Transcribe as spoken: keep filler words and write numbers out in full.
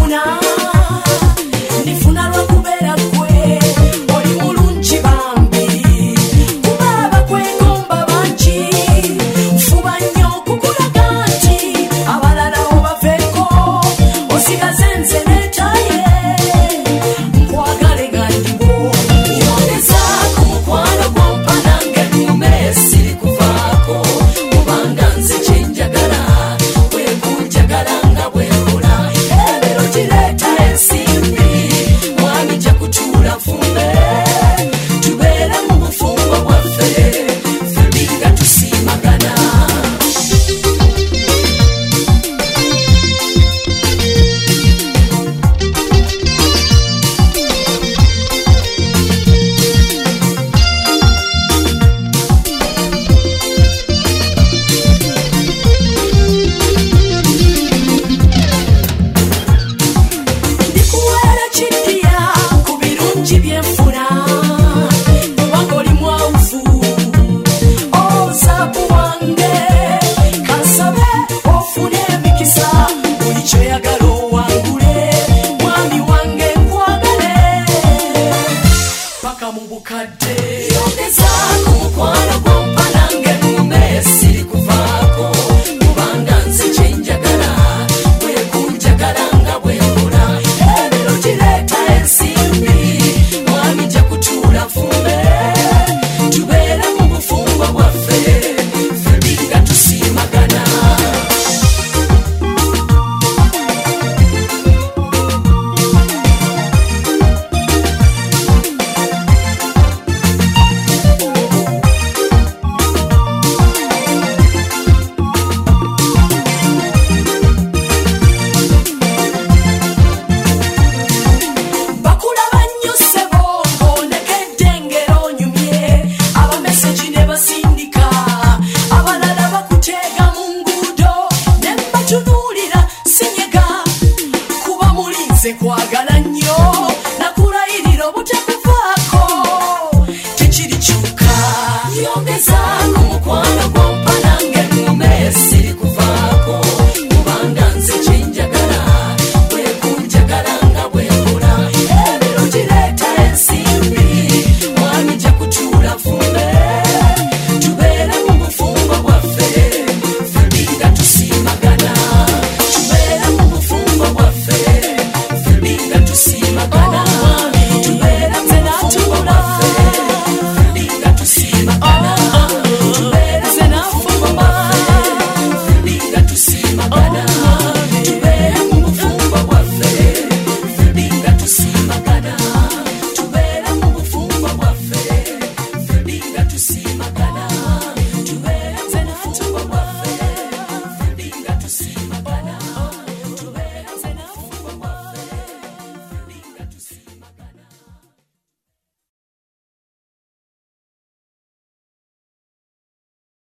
nifuna nifuna lwakubera gwe oli mulungi bambi kubaba kwegomba bangi nfuba nnyo kukulaga nti abalala obaveko osigaze nze netaye nkwagale nga ndiwo yongeza ku mukwano gwompa nange dume siri kuvaako kubanga nze kyenjagala bwe kunjagala nga bwenkola ebero kireeta ensimbi mwami ja kutuula nfumbe tubeera mu bufumbo bwaffe ffe nga tusiimagana. Ndikuweera kiddiya ku birungi bye nfuna kubanga oli mwawufu ozaabu wange kansabe ofune emikisa buli kyoyagala owangule mwami wange nkwagale paka mu bukadde yongeza ku mukwano gwompa nange nnume siri kuvaako kubanga nze kyenjagala bwe kunjagala nga bwenkola ebero kireeta ensimbi mwami ja kutuula nfumbe tubeera mu bufumbo bwaffe ffe nga tusiimagana. Bakulaba nnyo ssebo ng'onekedde ngero onyumye abameseji ne basindika abalala bakuteega mu nguudo ne mbatunuulira sinyega kuba mulinze kwagala